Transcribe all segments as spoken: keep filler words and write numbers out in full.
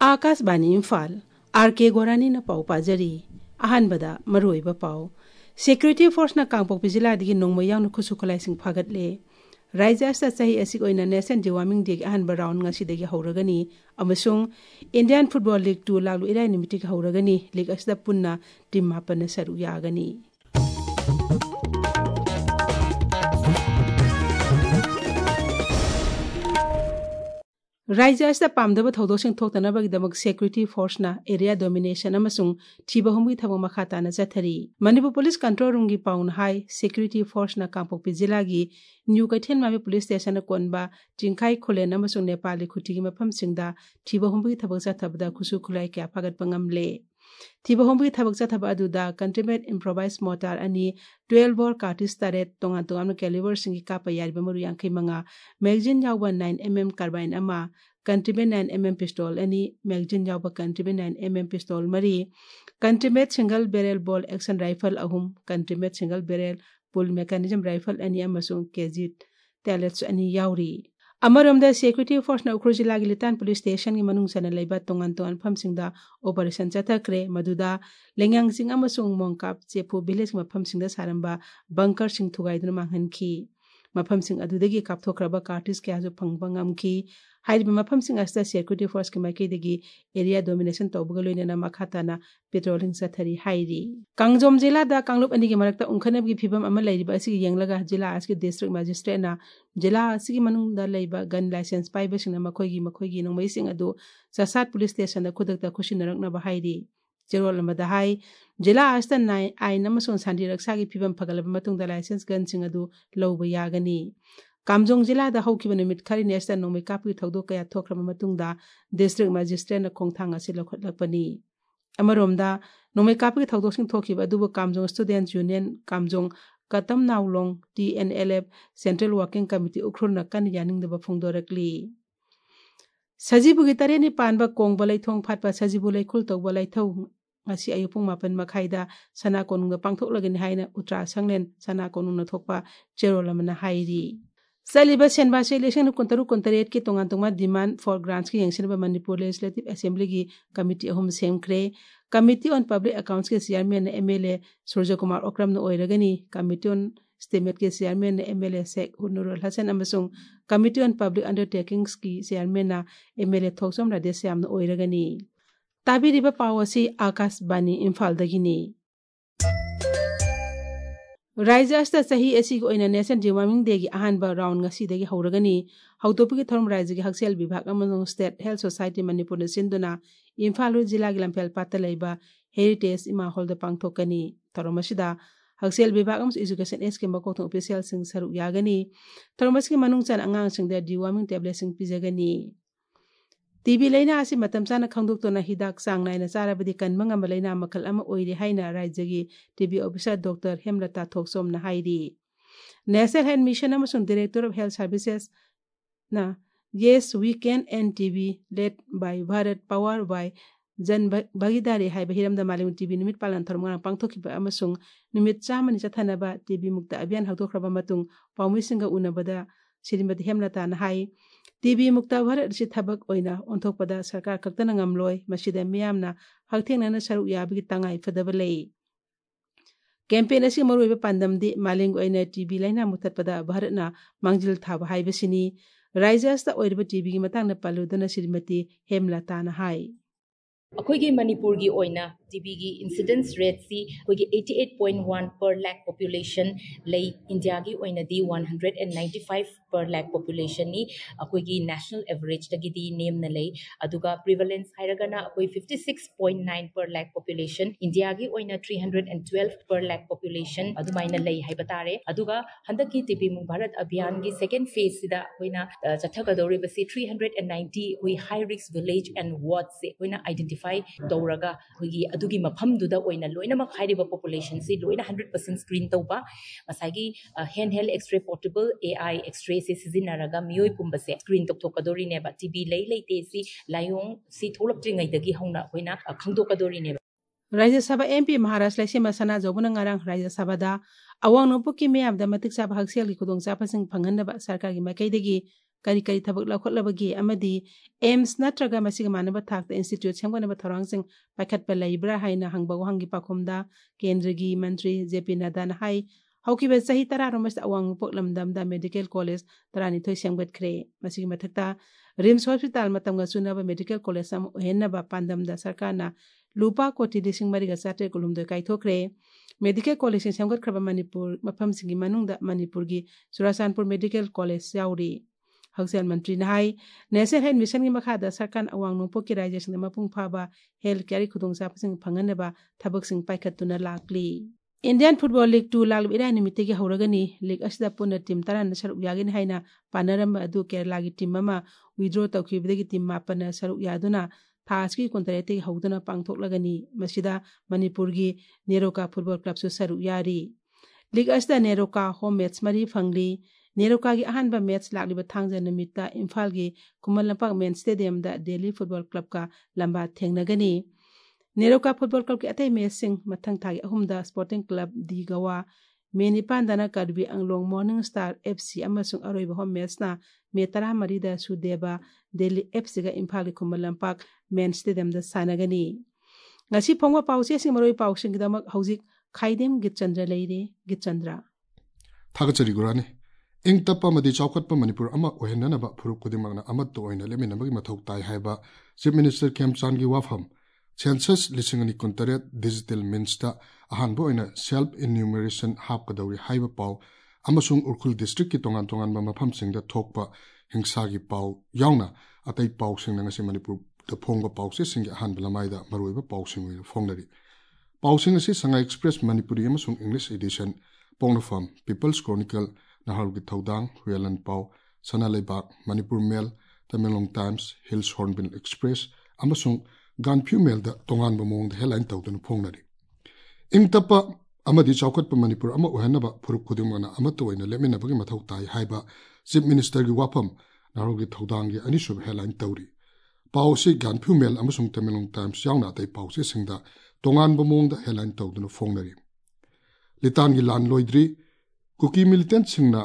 Akashvani Imphal are के गोरानी न पाउ पाजरी अहानबदा मरोइबा पाउ सिक्योरिटी फोर्स न कांगपोकपी जिल्लादगी नोंगमा यावना खुसु खलाइसिंग फागतले राज्य असिदा चाहि असि ओइना नेशनल डे वार्मिंग डे अहानबा राउंड ngasiदगी हौरगनी अमसुंग इंडियन फुटबॉल लीग टू लागलु इराय निमिति हौरगनी लीग असिदा पुन्ना टीम मापन सरु यागनी राज्य असिदा पामदब थौदोसिंग थोक्तनबगिदमक सिक्योरिटी फोर्सना एरिया डोमिनेशन अमसुंग थीबा हुमगी थबक मखाताना चथरी मणिपुर पुलिस कंट्रोल रूम की पाउन हाई सिक्योरिटी फोर्सना कांगपोकपी जिल्लागी न्यू कैथेन माबे पुलिस स्टेशन कोनबा चिंखाई खोलेन अमसुंग नेपाली खुटिगी मफमसिंगदा थीबा हुमगी थबक चथबदा खुसु खुलाई क्या फागतपा ngamle थीबा हुमगी थबक चथबा अदुदा कंट्रीमेट इम्प्रोवाइज मोटार अनि ट्वेल्व बोर कार्टिस तरेट तोंगा तोंगा कैलिबर सिंगी कापा यारिबा मरु यांखै मंगा मैगजीन यावबा नाइन एम एम कार्बाइन अमा country made nine M M pistol अनि मैगजीन यावबा country made nine M M pistol मरी country made single barrel ball action rifle अहुम country made single barrel pull mechanism rifle अनि अमसुंग केजिट टैलेट्स अनि यावरी अमरमदा सिक्योरिटी फोर्स न उखुर जिल्लागी लितान पुलिस स्टेशन की मनुंग सन लैबा तोंगान तोंगान फमसिंगदा ऑपरेशन चथखरे मदुदा लेंगांग सिंग अमसुंग मोंकाप चेफु विलेज मफमसिंगदा सारंबा बंकर सिंग थुगाइदुना मांगहनखी मफमसिंग अदुदगी कापथोखरबा कार्टिस क्याजु फंगबा ngamखी हाइरिबा मफमसिंग असिदा सिक्योरिटी फोर्स की माइकेदगी एरिया डोमिनेशन तौबगा लोइनना मखाताना पेट्रोलिंग चथरी हाइरी कांगजोम जिल्लादा कांगलुप अनिगी मरक्ता उंखनबगी फिबम अमा लैरिबा असिगी यंगलगा जिल्ला आसकी डिस्ट्रिक्ट मजिस्ट्रेटना जिल्ला आसकी मनुंगदा लैबा गन लाइसेंस पाइबसिंगना मखोइगी मखोइगी नोंमैसिंग अदु ससात पुलिस स्टेशन दा खुदकता खुशिनरकनबा हाइरी जेरोल अमदा हाई जिल्ला आसता नाइन आइन अमसुंग शांति रक्षागी फिबम फगलबा मतुंगदा लाइसेंस गन सिंग अदु लौबा यागनी कामजोंग जिल्लादा हौखिबा निमित खरिने असिदा नोंमै कापगी थौदो कया थोखरबा मतुंगदा डिस्ट्रिक्ट मजिस्ट्रेटना खोंथांग असि लौखटलकपनी अमरोमदा नोंमै कापगी थौदोसिंग थोखिबा अदुबो कामजोंग स्टूडेंट्स यूनियन कामजोंग कतम नाउलोंग T N L F central working committee उखरुना कन यानिंगदबा फोंदोरकली सजीबुगी तरेनि पानबा कोंगबा लैथोंग फाटबा सजीबु लैखुल तौबा लैथौ ngasi ayupung mapan makhaida sana konungda pangthoklagani haina utra sanglen sana konungna thokpa cherolamana hairi saliba senba election kuntaru kuntaret ki tongan tongma demand for grants ki yengsinba manipur legislative assembly ki committee ahum semkre committee on public accounts ke chairman M L A Surya Kumar Okram na oiragani committee on estimate ke chairman M L A Sheikh Nurul Hasan amasung committee on public undertakings ki chairman na M L A Thoksom Radhesyam na oiragani ताबिरिबा पावसी Akashvani इम्फालदगिनी राज्य असिदा चाहि असिगी ओइना national day warming day की अहानबा round ngasiदगी हौरगनी हौतोपगी थरम राज्य की हक्सेल विभाग अमनो स्टेट हेल्थ सोसाइटी मणिपुर सिंधुना इम्फाल जिला की लंफेल पाता लैबा हेरिटेज इमा हॉल द पांगथोकनी थरमसिदा हक्सेल विभाग अमस एजुकेशन एस के मकोथों ऑफिशियल सिंग सरुक यागनी थरमस की मनुंग चन अंगांग सिंग द डे वार्मिंग टेबलेट सिंग पिजगनी टीबी लैना असी मतम चाना खंगदोक्तोना हिदाक सांग नायना चाराबदी कनबा ngamba लैना मखल अमा ओइरि हाइना राज्यगी टीबी ऑफिसर डॉक्टर हेमलता थोकसोमना हाइरि नेशनल हेल्थ मिशन अमसुंग डायरेक्टर ऑफ हेल्थ सर्विसेज ना yes we can end TB led by Bharat power by Jan भागीदारी हाइबा हिरमदा मालिम टीबी निमित पालन थरमगा पांगथोखिबा अमसुंग निमित चामनि चथानबा टीबी मुक्त अभियान हौदोखरबा मतुंग पाउमिसिंगा उनबदा श्रीमती हेमलता ना हाइ टीबी मुक्त भारत से थबक ओइना ओंथोकपदा सरकार खक्तना ngamloi masida miyamna hakthengna saru yabigi tangai fadaba lei campaign asi maruiba pandamdi maling oina TB laina mutatpada bharatna mangjil thaba haibasini raijasta oiriba TB gi matangna paludana Shrimati Hemlata ना हाइ अखोइगी मणिपुर की ओइना टीबी की इंसिडेंस रेट सी अखोइगी eighty-eight point one per lakh population लई India की ओइना दी one hundred ninety-five per lakh population ni अखोइगी national average तगी दी नेम न लई अदुगा prevalence हाइरगना अखोइ fifty-six point nine per lakh population India की ओइना three hundred twelve per lakh population अदुमाइना लई हाइबतारे अदुगा हंदक की टीबी मु भारत अभियान की second phase सिदा ओइना चथगदौरि बसी three hundred ninety वी high risk village and wards से ओइना identify दौरगा हुई अदुगी मफमदुदा ओइना लोइनमक हाइरिबा पॉपुलेशन से लोइना one hundred percent स्क्रीन तौबा मसागी hand held x-ray portable AI x-ray से सिजिनरगा मियोय पुंबसे स्क्रीन तौथोकदोरिनेबा टीबी लई लैते सी लायोंग सी थोलक्त्रिङैदगी हौना ओइना खंदोकदोरिनेबा राज्य सभा एमपी महाराष्ट्र लेसिमा सना जौबना ngarang राज्य सभादा अवांग नोपुकी मेयामदा मतिक साबा हक्सेल की खुदोंग चाफासिंग फंगनबा सरकार की माइकैदगी kari kari thabak laukhatlabagi amadi aims natraga masiga manaba thakta institute semganaba thorangsing paikhatpa laibra haina hangba wahangi pakhumda kendragi mantri jp nadda na hai haukiba sahi tara romas awang poklamdamda medical college tarani thoi semgatkhre masigi mathakta rims hospital matamga chunaba medical college sam ohenaba pandamda sarkarna lupa koti lising mariga sate kulumdo kaithokre medical college semgatkhaba manipur mafam singi manungda manipurgi surasanpur medical college yauri Hausian Mantri Nahai, National Health Mission की मखादा सरकार अवांग नोपो की राइजेशन मपुंग फाबा health care खुदोंग सापसिंग फंगनबा थबकसिंग पाइखतुना लाकली इंडियन फुटबॉल लीग टू लाग इराय निमित्ते की हौरगनी लीग असदा पुनः टीम तरान सरुक यागिन हाइना पानरम अदु केरला की टीम अमा विड्रॉ तौखिबदगी टीम मापन सरुक यादुना थास की कोंतरेते हौदना पांगथोकलगनी मसिदा मणिपुर की नेरोका फुटबॉल क्लब सु सरुक यारी लीग असदा नेरोका होम मैच मरी फंगली नेरोका की अहानबा मैच लालिबा थांगजा नमित्ता इम्फाल की कुमल लंपाक मेन स्टेडियम दा दिल्ली फुटबॉल क्लब का लंबा थेंगनगनी नेरोका फुटबॉल क्लब के अतै मैच सिंह मथंग थागी अहुमदा स्पोर्टिंग क्लब दी गवा मेनी पांदाना Karbi Anglong morning star FC अमसुंग अरोइबा होम मैच ना मे तरा मरीदा सुदेबा दिल्ली एफसी गा इम्फाल की कुमल लंपाक मेन स्टेडियम दा सानगनी ngasi phongwa pause sing maroi pausing gidamak hauzik khaidem gitchandra leire gitchandra thagachari gurani ing tappa madi chawkhatpa manipur ama ohenanaba phuruk kudimangna amat to oina leminabagi mathok tai haiba chief minister Khemchan gi wafam census lisingani kontaret digital minsta ahanbo oina self enumeration hap kadawri haiba paw amasung urkhul district ki tongan tongan ba mafam singda thokpa hingsa gi paw yauna atai paw singna ngasi manipur da phongba paw se singi ahan blamaida maroiba paw singoi phongnari paw sing asi sanga express manipuri amasung english edition pongnofam people's chronicle Nahal ki Thaudang, Huyalan Pau, Sanalaibak, Manipur Mail, Tamelong Times, Hills Hornbill Express, Amasung, Ganpyu Mail da Tongan Bamong, the Headline Tautan Pongnari. Ing Tapa, Amadi Chaukat pa Manipur, Ama Uhanaba, Puruk Kudimana, Amato in a Leminabagi Matau Tai Haiba, Zip Minister Giwapam, Nahal ki Thaudangi, Anishub Headline Tauri. Pau si Ganpyu Mail, Amasung Tamelong Times, Yauna, they Pau si Singda, Tongan Bamong, the Headline Tautan Pongnari. Litangi Lan Loidri, Kuki militant singna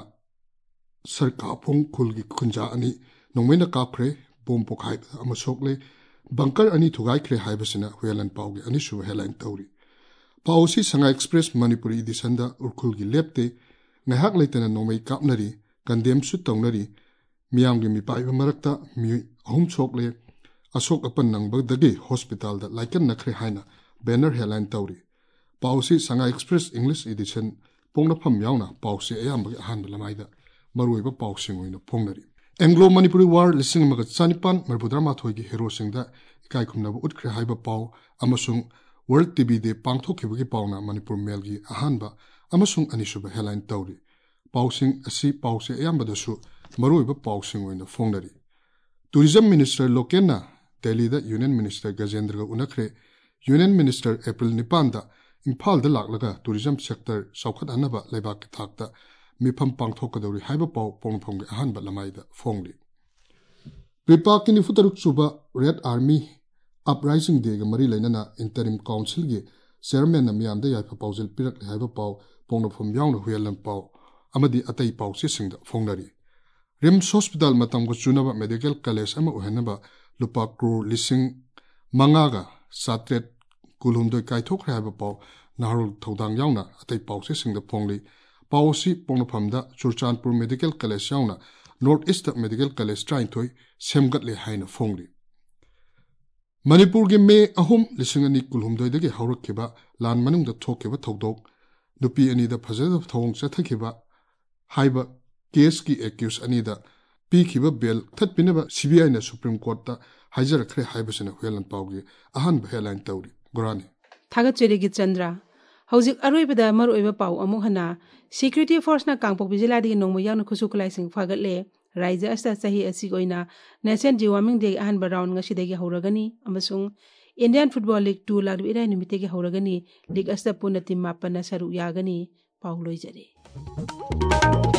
sarka phong khulgi khunja ani nongmena kapre bom pokhai amasokle bunker ani thugai khre haibasina huelan paugi ani su headline tauri pausi sanga express manipuri edisanda urkhulgi lepte ngahak leitana nomai kapnari kandem su tawnari miyamgi mi pai marakta mi ahum chokle asok apan nangbagdagi hospital da laikan nakhre haina banner headline tauri pausi sanga express english edition Pongna Pam Yauna, Pause Ayam Handlamaida, Maruiba Pausing in a Pongnari. Anglo Manipuri War, listening Magat Sanipan, Marbudrama Togi Hero Singda, Kaikumna Utkre Haiba Pau, Amasung, World T V de Pangtoki Pauna, Manipur Melgi, Ahanba, Amasung Anishuba Headline Tauri. Pausing, a sea Pause Ayambadasu, Maruiba Pausing in the Pongnari. Tourism Minister Lokena, Delhi the Union Minister Gajendra Unakre, Union Minister April Nipanda, Impal the Laklaga tourism sector Saukat Anaba Lebak Takta Mipam Pangtokadori Hyberpau Pongpong Hanba Lamaida Fongli. Pripak in the Futaruk Suba Red Army Uprising Day Marie Lenana Interim Council Gi Chairman Namiam de Proposal Pirak Hyberpau Pongpom Yauna Huelan Pau Amadi Atai Pau Sissing the Fongari. Rims Hospital Matango Junaba Medical College Ama Uhenaba Lupa Kru Lissing Mangaga Satret Kulumdo Kaitok Hyberpau Naharul Thaudang Yauna Atai Pau Sissing the Pongli Pausi Pongpamda Churchanpur Medical College Yauna North East Medical College Train Toy Semgatle Haina Fongli Manipur gi me ahum lisingani kulhumdoi dagi haurakkiba lan manungda thokkiba thodok nupi ani da phajada thong chathakiba haiba case ki accuse ani da pikhiba bail thatpinaba C B I na Supreme Court ta haijarakre haibasina huelan pawgi ahan headline tawri gorani Thagacheri gi Chandra Hauzik aroibada maroiba paw amuk hana security force na kangpok bijila di nongmo yang khusu kulai sing phagatle Raija asta sahi asi goina National Jewaming Day ahan baround ngasi degi hauragani amasung Indian Football League two lagri irai nimite gi hauragani league asta puna tim mapana saru yagani pauloi jare